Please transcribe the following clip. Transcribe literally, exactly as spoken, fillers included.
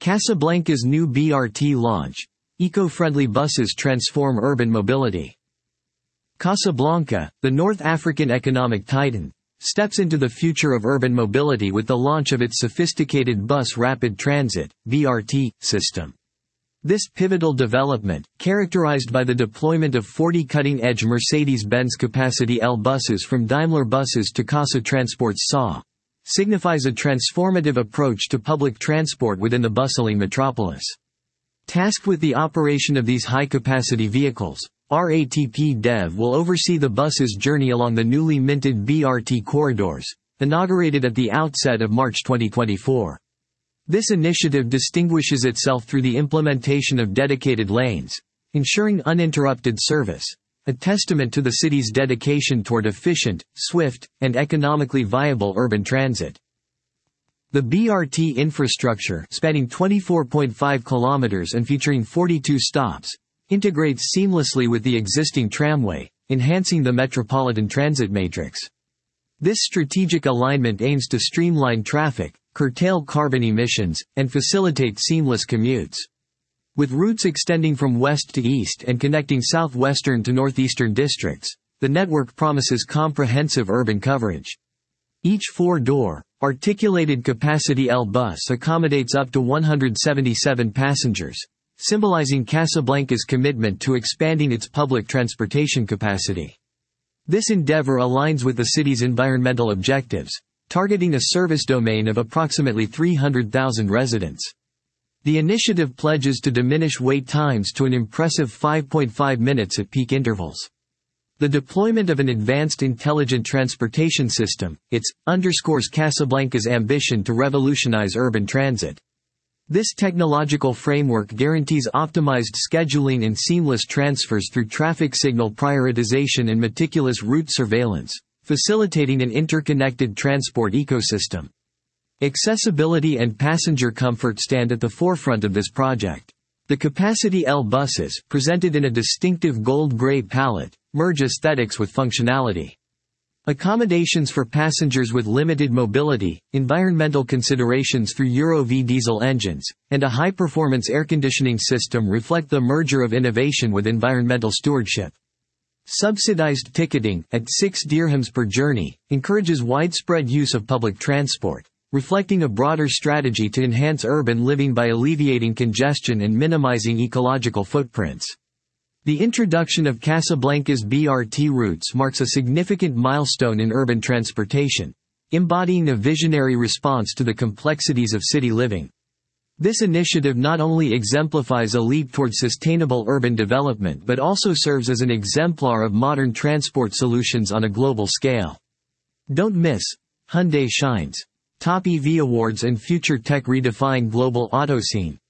Casablanca's new B R T launch. Eco-friendly buses transform urban mobility. Casablanca, the North African economic titan, steps into the future of urban mobility with the launch of its sophisticated Bus Rapid Transit (B R T) system. This pivotal development, characterized by the deployment of forty cutting-edge Mercedes-Benz Capacity L buses from Daimler Buses to Casa Transport's S A, signifies a transformative approach to public transport within the bustling metropolis. Tasked with the operation of these high-capacity vehicles, R A T P Dev will oversee the bus's journey along the newly minted B R T corridors, inaugurated at the outset of March twenty twenty-four. This initiative distinguishes itself through the implementation of dedicated lanes, ensuring uninterrupted service, a testament to the city's dedication toward efficient, swift, and economically viable urban transit. The B R T infrastructure, spanning twenty-four point five kilometers and featuring forty-two stops, integrates seamlessly with the existing tramway, enhancing the metropolitan transit matrix. This strategic alignment aims to streamline traffic, curtail carbon emissions, and facilitate seamless commutes. With routes extending from west to east and connecting southwestern to northeastern districts, the network promises comprehensive urban coverage. Each four-door, articulated Capacity L bus accommodates up to one hundred seventy-seven passengers, symbolizing Casablanca's commitment to expanding its public transportation capacity. This endeavor aligns with the city's environmental objectives, targeting a service domain of approximately three hundred thousand residents. The initiative pledges to diminish wait times to an impressive five point five minutes at peak intervals. The deployment of an advanced intelligent transportation system, I T S, underscores Casablanca's ambition to revolutionize urban transit. This technological framework guarantees optimized scheduling and seamless transfers through traffic signal prioritization and meticulous route surveillance, facilitating an interconnected transport ecosystem. Accessibility and passenger comfort stand at the forefront of this project. The Capacity L buses, presented in a distinctive gold-gray palette, merge aesthetics with functionality. Accommodations for passengers with limited mobility, environmental considerations through Euro V diesel engines, and a high-performance air conditioning system reflect the merger of innovation with environmental stewardship. Subsidized ticketing, at six dirhams per journey, encourages widespread use of public transport, reflecting a broader strategy to enhance urban living by alleviating congestion and minimizing ecological footprints. The introduction of Casablanca's B R T routes marks a significant milestone in urban transportation, embodying a visionary response to the complexities of city living. This initiative not only exemplifies a leap toward sustainable urban development but also serves as an exemplar of modern transport solutions on a global scale. Don't miss Hyundai Shines. Top E V Awards and Future Tech redefine global auto scene.